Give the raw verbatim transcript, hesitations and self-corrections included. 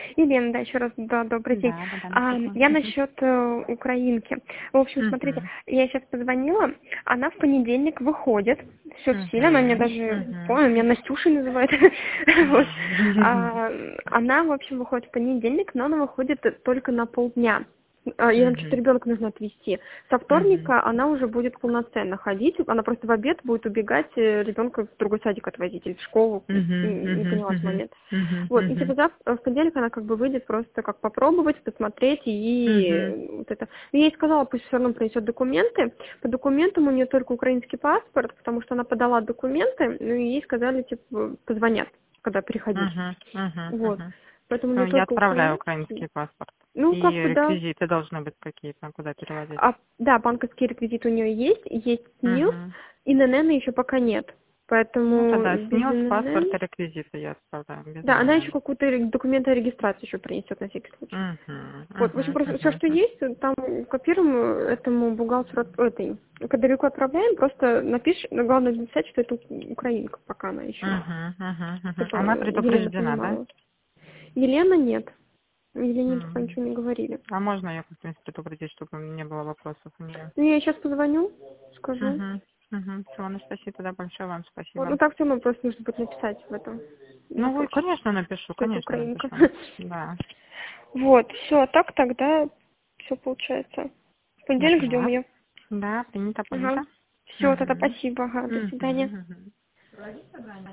Елена, да, еще раз, да, добрый день. Да, да, да, А, написано. я Мгм. насчет э, украинки. В общем, смотрите, Мгм. я сейчас позвонила, она в понедельник выходит, все в силе, она меня Мгм. даже, Мгм. помню, меня Настюшей называет. Вот. Мгм. А, Она, в общем, выходит в понедельник, но она выходит только на полдня. А, ей там что-то Мгм. ребенка нужно отвезти. Со Мгм. вторника она уже будет полноценно ходить, она просто в обед будет убегать э, ребенка в другой садик отвозить или в школу, Мгм. М, не Мгм. поняла этот Мгм. момент. Мгм. Вот, и типа завтра, в понедельник она как бы выйдет просто как попробовать, посмотреть и Мгм. э, вот это. Но я ей сказала, пусть все равно принесет документы. По документам у нее только украинский паспорт, потому что она подала документы, ну и ей сказали, типа, позвонят, когда приходить. Мгм. Мгм. Вот. Мгм. Поэтому у Ну, нее я только отправляю украинский. украинский паспорт. Ну, И как бы да. реквизиты должны быть какие-то, куда переводить. А, да, банковский реквизит у нее есть, есть СНИЛС, Мгм. и ННН еще пока нет. Ну, Поэтому тогда без снес паспорт ННН... и реквизиты я отправляю без Да, она еще ННН. какую-то ре- документы о регистрации еще принесет на всякий случай. Мгм. Вот, в общем, Мгм. просто все, Мгм. что есть, там копируем э, этому бухгалтеру от- этой. Когда Вику отправляем, просто напишешь, но главное написать, что это у- украинка, пока она еще. Мгм. Мгм. Мгм. Чтобы Она Елена предупреждена, да? понимала. Елена нет. Елене пока М. ничего не говорили. А можно я как-то предупредить, чтобы не было вопросов у нее? Ну, я сейчас позвоню, скажу. Угу. Угу. Все, Анастасия, тогда большое вам Вот, ну спасибо. так все равно просто нужно будет написать в этом Ну, вы, запросе, конечно, напишу, что это конечно, украинка. напишу. Да. Вот, все, так тогда все получается. В Я понедельник ждем поняла. ее. Да, принято, Ага. понято. Все, тогда Угу. спасибо. Ага, до свидания. Угу. Угу.